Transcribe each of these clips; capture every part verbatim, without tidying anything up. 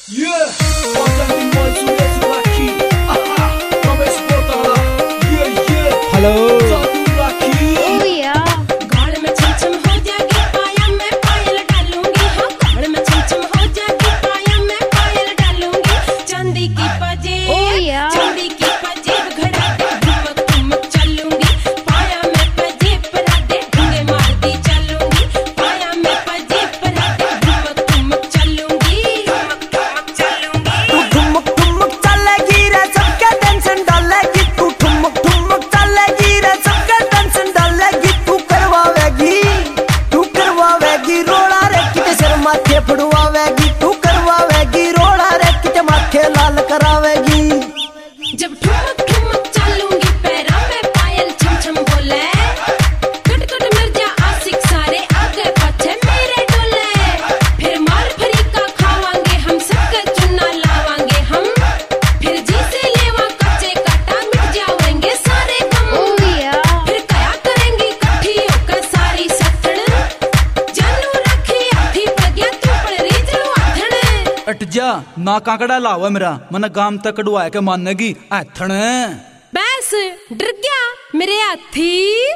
Yeah, authentic boys who get to Rocky. Aha, come export Allah. Yeah, yeah. Hello. Sadu Rocky. Oh yeah. गाड़ में छमछम हो जाएगी पाया मैं पायल डालूंगी हाँ गाड़ में छमछम हो जाएगी पाया मैं पायल डालूंगी चांदी की पजेब Oh yeah. चांदी की पजेब घड़ा दे ठुमक ठुमक चलूंगी पाया मैं पजेब परा दे ढूंगे मार दी चलूंगी पाया मैं पजेब परा दे ठुमक ठुमक चलूंगी ठुमक ठुमक चलूंगी तू ठुमक ठुमक चलेगी रे सबके टेंशन डालेगी तू ठुमक ठुमक चलेगी रे सबके टेंशन डालेगी तू करवावेगी तू करवावेगी रोड़ा रे किते सर माथे फड़वावेगी तू करवावेगी रोड़ा रे किते माथे लाल करावेगी जब ठुमक ठुमक चलूंगी पैरों में पायल छम छम बोले कट कट मिर्जा आशिक सारे आगे पीछे मेरे डोले फिर मार फरी का खावांगे हम सबके चुन्ना लावांगे हम फिर जी से लेवा कच्चे काटा मिट जाएंगे सारे गम Oh yeah. फिर क्या करेंगी इकट्ठी होकर सारी सत्तन जानू रखी आधी प्रज्ञा तू पर रीजलो आधन अट जा ना काकड़ा लावा मेरा मन गाम तक कड़वाए के मानेगी ऐथण बस डर गया मेरे हाथी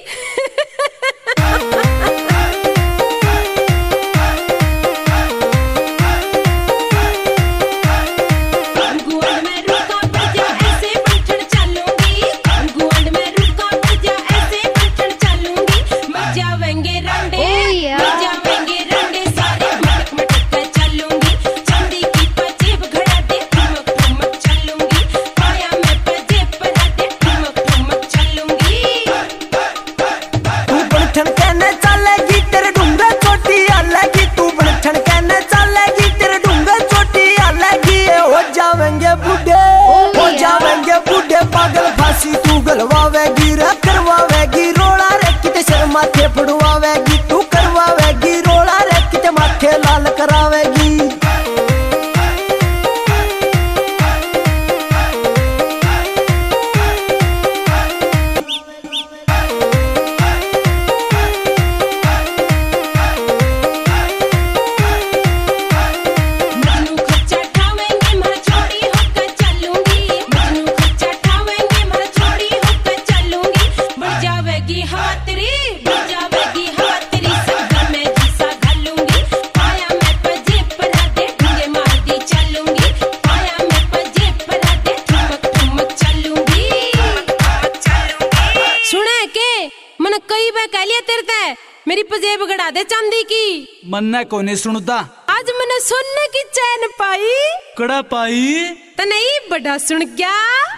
गुआंड में रुका बजा ऐसे बैठन चलूंगी गुआंड में रुका बजा ऐसे बैठन चलूंगी मर जावेंगे रंडे Oh yeah. मर जावेंगे रंडे सारे मटक मटक कर चलूंगी चांदी की पजेब घड़ा दे ठुमक ठुमक चलूंगी पाया मैं पजेब परा दे ठुमक ठुमक चलूंगी तू बनठन कहने चलेगी तेरे ढूंगे चोटी आलेगी तू बनठन कहने चलेगी तेरे ढूंगे चोटी आलेगी ये हो जावेंगे बूढ़े हो जावेंगे बूढ़े पागल फांसी तू गलवावेगी रे करवावेगी रोड़ा रे किते सर माथे फड़वावेगी तू करवावेगी रोड़ा रे किते माथे लाल करावेगी मजनू खच्चा ठावेंगे मर छोड़ी होकर चलूंगी मजनू खच्चा ठावेंगे मर छोड़ी होकर चलूंगी बढ़ जावेगी हवा तेरी बढ़ जावेगी हवा तेरी सगर में जीसा घालूंगी पाया मैं पजेब परा दे ढूंगे मार दी चलूंगी पाया मैं पजेब परा दे ठुमक ठुमक चलूंगी ठुमक चलूंगी सुने के मन कई बार कह लिया तेरे ते मेरी पजेब गड़ा दे चांदी की मन ने कोने सुनता आज मैंने सुनने की चैन पाई कड़ा पाई तो नहीं बड़ा सुन गया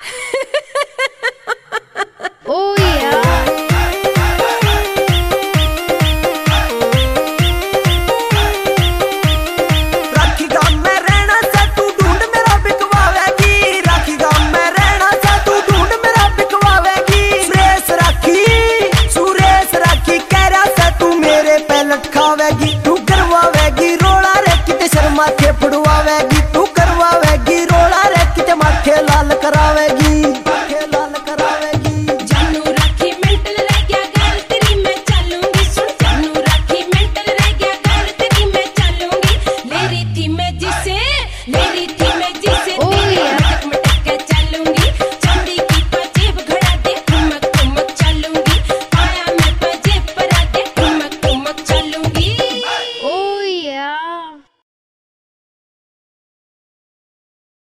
Oh yeah. राखी गाम में रहना सा तू ढूंढ मेरा बिकवावेगी राखी गाम में रहना सा तू ढूंढ मेरा बिकवावेगी सुरेश राखी सुरेश राखी कह रहा सा तू मेरे पे लटकावेगी तू करवावेगी रोड़ा रे किते शर्मा के फड़वावेगी